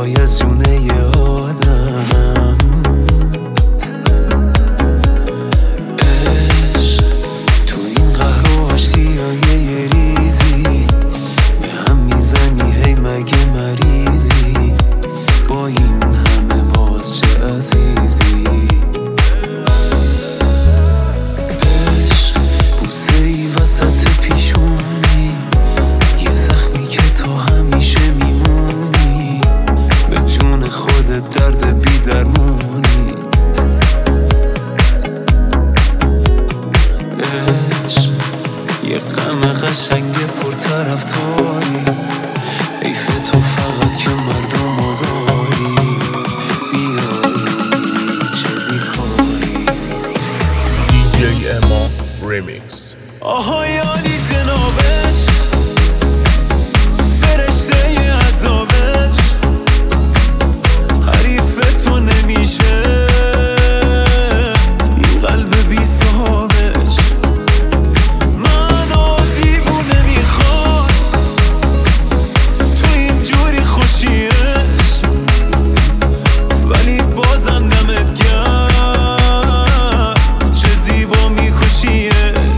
جدای از جونه یه آدم. عشق تو این قهر و آشتیای یه ریزی به هم میزنی، هی مگه مریضی با این همه باز چه عزیزی. عشق بوسه ای وسط پیشونی، یه زخمی که تو همیشه میمونی، به جون خودت درد بی درمونی. عشق یه غم قشنگ پرطرفداری، حیف تو فقط که مردم آزاری، بیایی چه بیکاری. DJ Emo Remix. آها یعنی جنابش فرشته عذابش، حریف تو نمیشه این قلب بی صاحبش. منو دیوونه میخواد تو اینجوری خوشیش، ولی بازم دمت گرم چه زیبا میکشیش.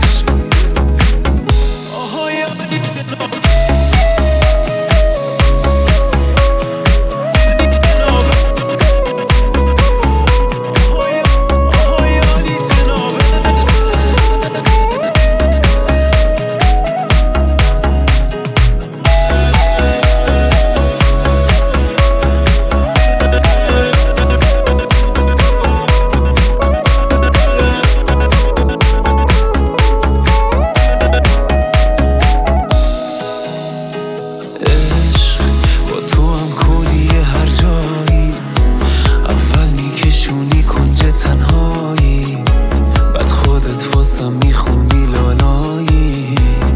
میخونی لالایی.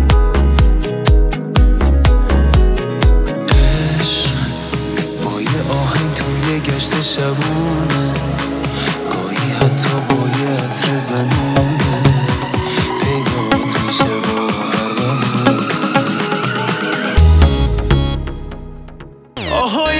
عشق با یه آهنگ توی گشت شبونه، گاهی حتی با یه عطر زنونه، پیدات میشه با هر بهونه.